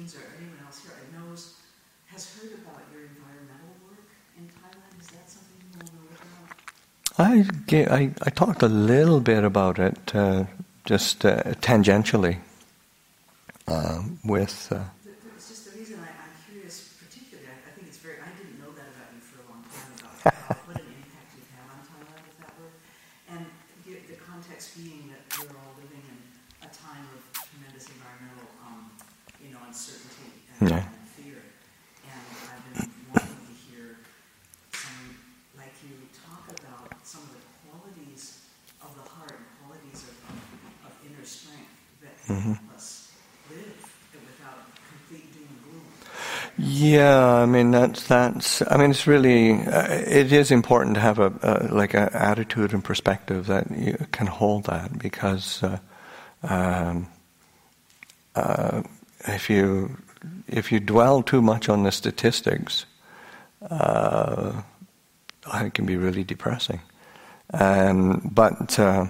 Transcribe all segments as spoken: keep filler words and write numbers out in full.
Teens or anyone else here I knows has heard about your environmental work in Thailand. Is that something you all know about? I, gave, I, I talked a little bit about it, uh, just uh, tangentially, uh, with... Uh, it's just the reason I, I'm curious, particularly, I, I think it's very... I didn't know that about you for a long time, about what an impact you've had on Thailand with that work. And the, the context being that we're all living in a time of tremendous environmental, um, you know, uncertainty and, yeah. and fear. And I've been wanting to hear someone like you talk about some of the qualities of the heart and qualities of, of, of inner strength that mm-hmm. help us live without complete doom and gloom. Yeah, I mean that's that's. I mean it's really. Uh, it is important to have a, a like an attitude and perspective that you can hold that, because uh, um, uh, if you if you dwell too much on the statistics, uh, it can be really depressing. Um, but uh,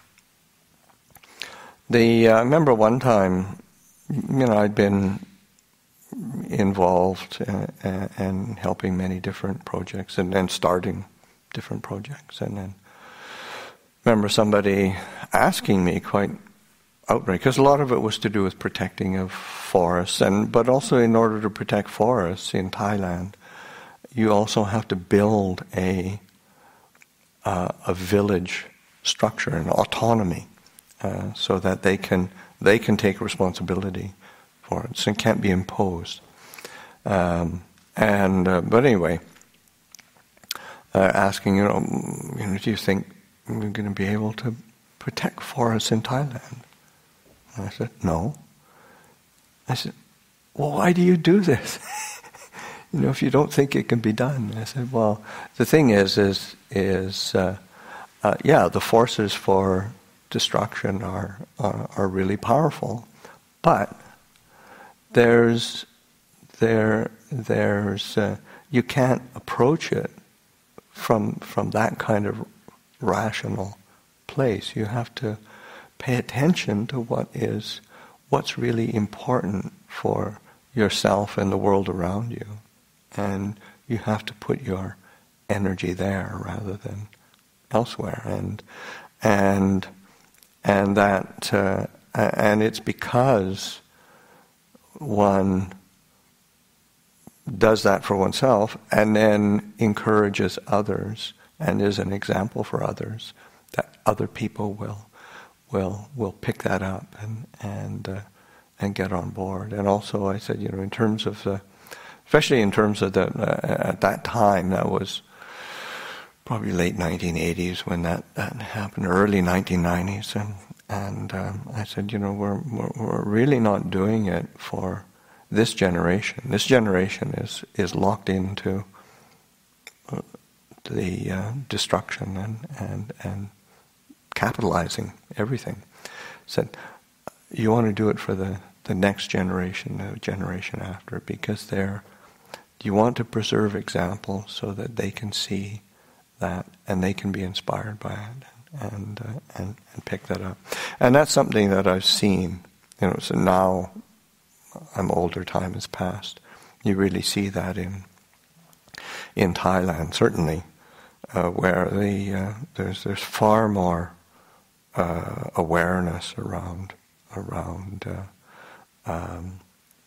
the uh, I remember one time, you know, I'd been involved uh, and helping many different projects and then starting different projects, and then remember somebody asking me quite outright, because a lot of it was to do with protecting of forests, and but also in order to protect forests in Thailand, you also have to build a uh, a village structure and autonomy, uh, so that they can they can take responsibility for it, so it can't be imposed. Um, and uh, but anyway, uh, asking, you know, you know, do you think we're going to be able to protect forests in Thailand? And I said, no. I said, well, why do you do this? You know, if you don't think it can be done. I said, well, the thing is, is, is, uh, uh, yeah, the forces for destruction are are, are really powerful, but There's, there, there's, uh, you can't approach it from from that kind of rational place. You have to pay attention to what is, what's really important for yourself and the world around you, and you have to put your energy there rather than elsewhere. And and and that, uh, and it's because one does that for oneself and then encourages others and is an example for others, that other people will will will pick that up and and uh, and get on board. And also, I said, you know, in terms of the, especially in terms of the uh, at that time, that was probably late nineteen eighties when that, that happened, early nineteen nineties, and. And um, I said, you know, we're, we're we're really not doing it for this generation. This generation is, is locked into uh, the uh, destruction and, and and capitalizing everything. I said, you want to do it for the, the next generation, the generation after, because they're, you want to preserve examples so that they can see that and they can be inspired by it. And, uh, and and pick that up, and that's something that I've seen. You know, so now I'm older, time has passed. You really see that in in Thailand, certainly, uh, where the uh, there's there's far more uh, awareness around around uh, um,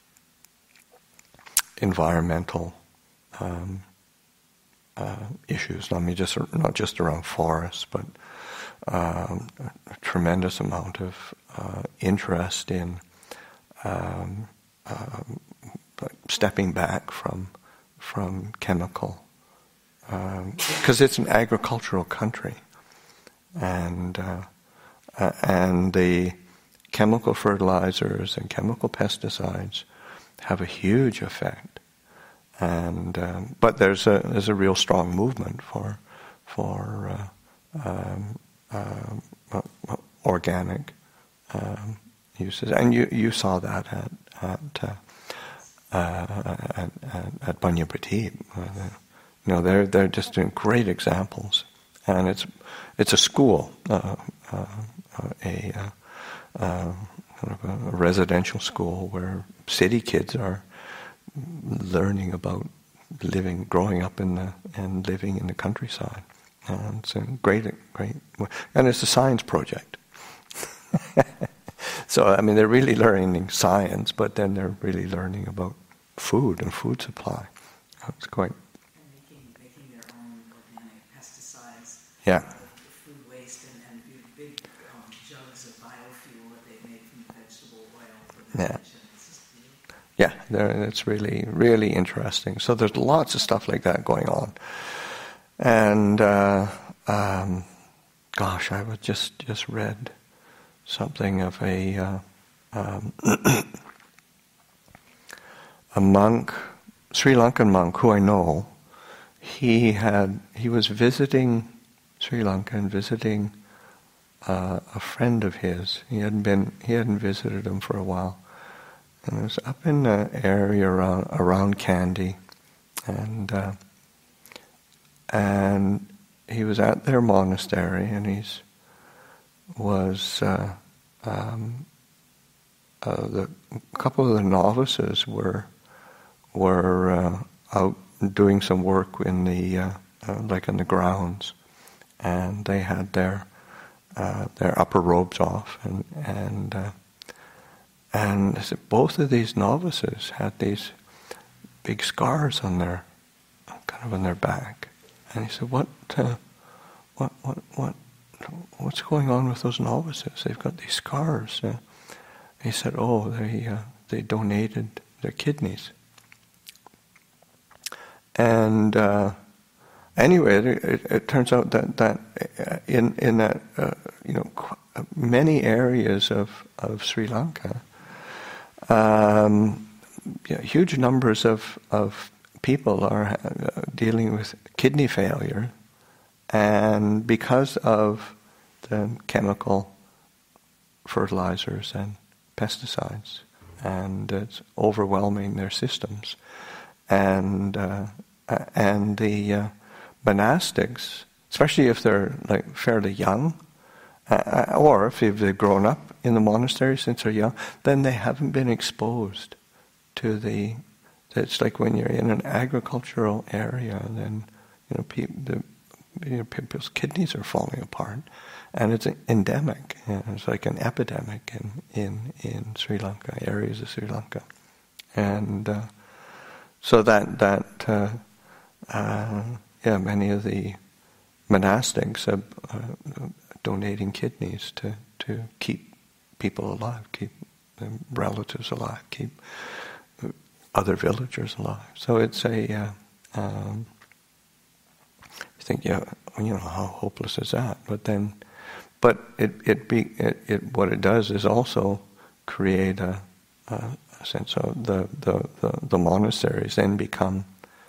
environmental um, uh, issues. I mean, just not just around forests, but Um, a tremendous amount of uh, interest in um, uh, stepping back from from chemical, because um, it's an agricultural country, and uh, uh, and the chemical fertilizers and chemical pesticides have a huge effect, and um, but there's a there's a real strong movement for for uh, um, Uh, uh, organic um, uses, and you you saw that at at uh, uh, at, at, at Banya Pratip. Uh, you know, they're they're just doing great examples, and it's it's a school, uh, uh, a uh, uh, kind of a, a residential school where city kids are learning about living, growing up in the and living in the countryside. And it's a great, great, and it's a science project. So I mean, they're really learning science, but then they're really learning about food and food supply. It's quite. And making making their own organic pesticides. Yeah. Out of food waste and, and big um, jugs of biofuel that they make from vegetable oil for the Yeah. kitchen. It's just beautiful. Yeah, there- it's really, really interesting. So there's lots of stuff like that going on. And, uh, um, gosh, I was just, just read something of a, uh, um, a monk, Sri Lankan monk who I know. He had, he was visiting Sri Lanka and visiting uh, a friend of his. He hadn't been, he hadn't visited him for a while. And it was up in the area around around Kandy, and uh, and he was at their monastery, and he's was uh, um, uh, the a couple of the novices were were uh, out doing some work in the uh, uh, like in the grounds, and they had their uh, their upper robes off, and and. Uh, And I said, both of these novices had these big scars on their, kind of on their back. And he said, "What, uh, what, what, what, what's going on with those novices? They've got these scars." Uh, he said, "Oh, they, uh, they donated their kidneys." And uh, anyway, it, it, it turns out that that in in that uh, you know many areas of of Sri Lanka. Um, yeah, huge numbers of, of people are uh, dealing with kidney failure, and because of the chemical fertilizers and pesticides, and it's overwhelming their systems. And uh, and the uh, monastics, especially if they're like fairly young, uh, or if they've grown up in the monastery since they're young, then they haven't been exposed to the. It's like when you're in an agricultural area, then you know, pe- the, you know people's kidneys are falling apart, and it's endemic. You know, it's like an epidemic in, in, in Sri Lanka, areas of Sri Lanka, and uh, so that that uh, uh, yeah, many of the monastics are uh, donating kidneys to, to keep people alive, keep their relatives alive, keep other villagers alive. So it's a, uh, um, you think, yeah, you know, how hopeless is that? But then, but it it be it, it what it does is also create a, a, a sense of the the, the the monasteries then become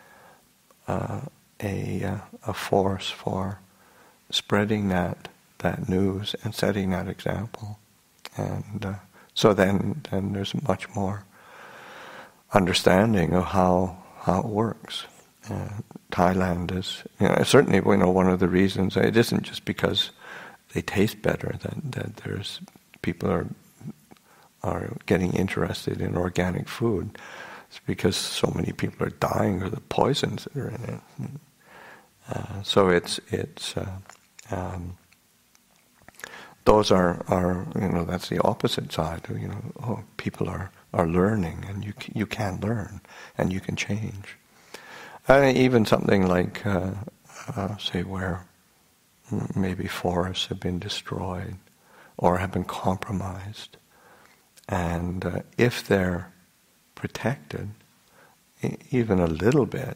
uh, a uh, a force for spreading that that news and setting that example. And uh, so then, then there's much more understanding of how how it works. Uh, Thailand is, you know, certainly, you know, one of the reasons. It isn't just because they taste better that that there's people are are getting interested in organic food. It's because so many people are dying of the poisons that are in it. Uh, so it's it's. Uh, um, Those are, are, you know, that's the opposite side. You know, oh, people are, are learning, and you you can learn, and you can change. And even something like, uh, uh, say, where maybe forests have been destroyed or have been compromised, and uh, if they're protected, e- even a little bit,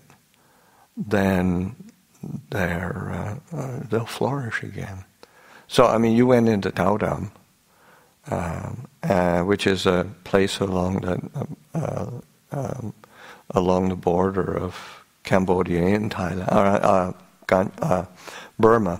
then they're uh, uh, they'll flourish again. So, I mean, you went into Taodam, um, uh, which is a place along the uh, um, along the border of Cambodia and Thailand, uh, uh, uh, Burma,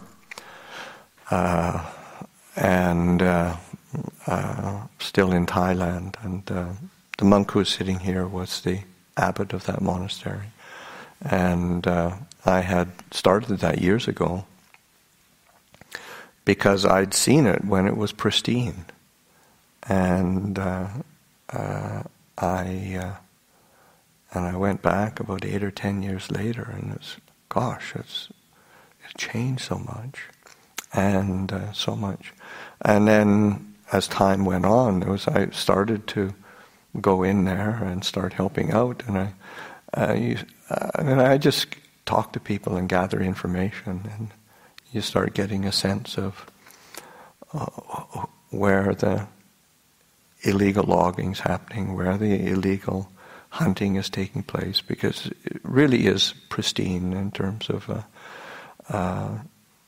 uh, and uh, uh, still in Thailand. And uh, the monk who was sitting here was the abbot of that monastery, and uh, I had started that years ago, because I'd seen it when it was pristine. and uh, uh, I uh, and I went back about eight or ten years later, and it's gosh, it's it changed so much, and uh, so much, and then as time went on, it was I started to go in there and start helping out, and I, uh, you, uh, and I just talk to people and gather information, and you start getting a sense of uh, where the illegal logging is happening, where the illegal hunting is taking place, because it really is pristine in terms of a, a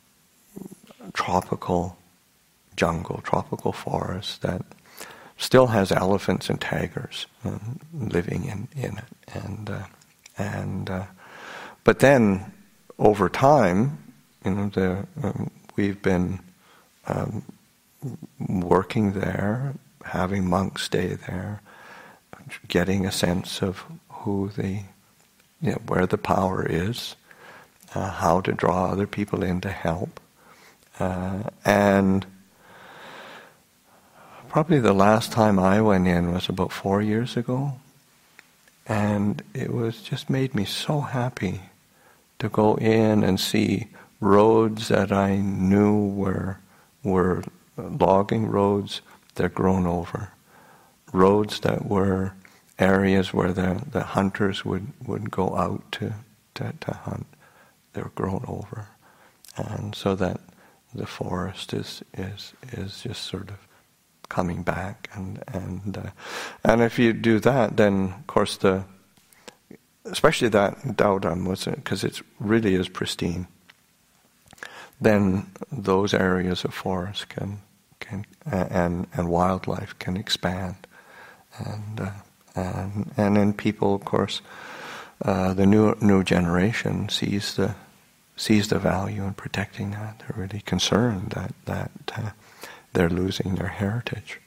tropical jungle, tropical forest that still has elephants and tigers uh, living in, in it, and uh, and uh, but then over time, you know, the um, we've been um, working there, having monks stay there, getting a sense of who the, you know, where the power is, uh, how to draw other people in to help, uh, and probably the last time I went in was about four years ago, and it was just made me so happy to go in and see roads that I knew were were logging roads that grown over, roads that were areas where the, the hunters would, would go out to, to, to hunt. They were grown over, and so that the forest is is is just sort of coming back, and and uh, and if you do that, then of course the especially that Dowdam was because it really is pristine. Then those areas of forest can can uh, and and wildlife can expand, and uh, and and then people, of course, uh, the new new generation sees the sees the value in protecting that. They're really concerned that that uh, they're losing their heritage,